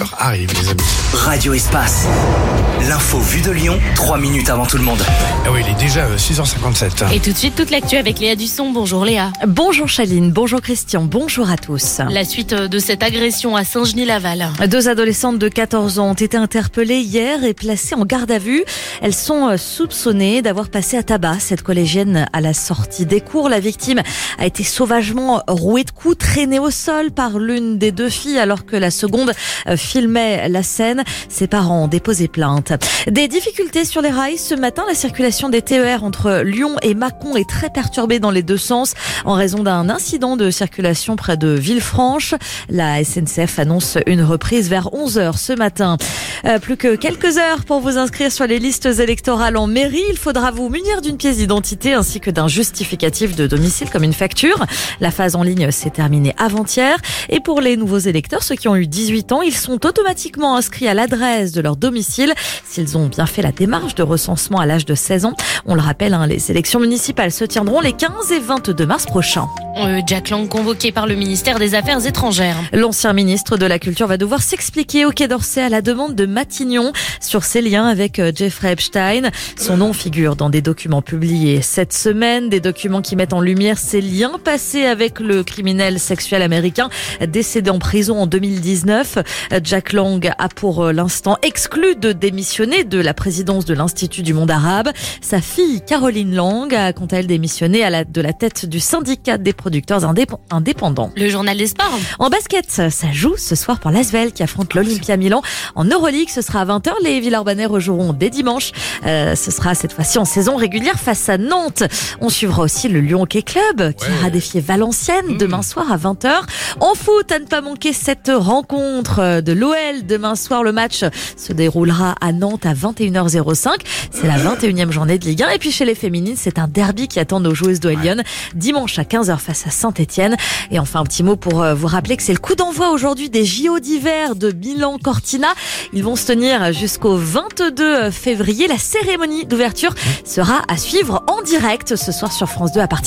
victoire arrive, les amis. Radio Espace. L'info vue de Lyon, 3 minutes avant tout le monde. Ah oui, il est déjà 6h57. Et tout de suite, toute l'actu avec Léa Dusson. Bonjour Léa. Bonjour Chaline, bonjour Christian, bonjour à tous. La suite de cette agression à Saint-Genis-Laval. 2 adolescentes de 14 ans ont été interpellées hier et placées en garde à vue. Elles sont soupçonnées d'avoir passé à tabac cette collégienne à la sortie des cours. La victime a été sauvagement rouée de coups, traînée au sol par l'une des 2 filles alors que la seconde filmait la scène. Ses parents ont déposé plainte. Des difficultés sur les rails. Ce matin, la circulation des TER entre Lyon et Mâcon est très perturbée dans les 2 sens en raison d'un incident de circulation près de Villefranche. La SNCF annonce une reprise vers 11h ce matin. Plus que quelques heures pour vous inscrire sur les listes électorales en mairie. Il faudra vous munir d'une pièce d'identité ainsi que d'un justificatif de domicile comme une facture. La phase en ligne s'est terminée avant-hier. Et pour les nouveaux électeurs, ceux qui ont eu 18 ans, ils sont automatiquement inscrits à l'adresse de leur domicile s'ils ont bien fait la démarche de recensement à l'âge de 16 ans. On le rappelle, les élections municipales se tiendront les 15 et 22 mars prochains. Jack Lang convoqué par le ministère des Affaires étrangères. L'ancien ministre de la Culture va devoir s'expliquer au Quai d'Orsay à la demande de Matignon sur ses liens avec Jeffrey Epstein. Son nom figure dans des documents publiés cette semaine, des documents qui mettent en lumière ses liens passés avec le criminel sexuel américain décédé en prison en 2019. Jack Lang a pour l'instant exclu de démissionner de la présidence de l'Institut du monde arabe. Sa fille Caroline Lang a quant à elle démissionné de la tête du syndicat des producteurs indépendants. Le journal des sports. En basket, ça joue ce soir pour l'Asvel qui affronte l'Olympia Milan. En Euroleague, ce sera à 20h. Les Villeurbanais rejoueront dès dimanche. Ce sera cette fois-ci en saison régulière face à Nantes. On suivra aussi le Lyon Hockey Club qui ira défier Valenciennes demain soir à 20h. En foot, à ne pas manquer cette rencontre de l'OL. Demain soir, le match se déroulera à Nantes à 21h05. C'est la 21e journée de Ligue 1. Et puis chez les féminines, c'est un derby qui attend nos joueuses d'Oelion dimanche à 15h face à Saint-Etienne. Et enfin, un petit mot pour vous rappeler que c'est le coup d'envoi aujourd'hui des JO d'hiver de Milan-Cortina. Ils vont se tenir jusqu'au 22 février. La cérémonie d'ouverture sera à suivre en direct ce soir sur France 2 à partir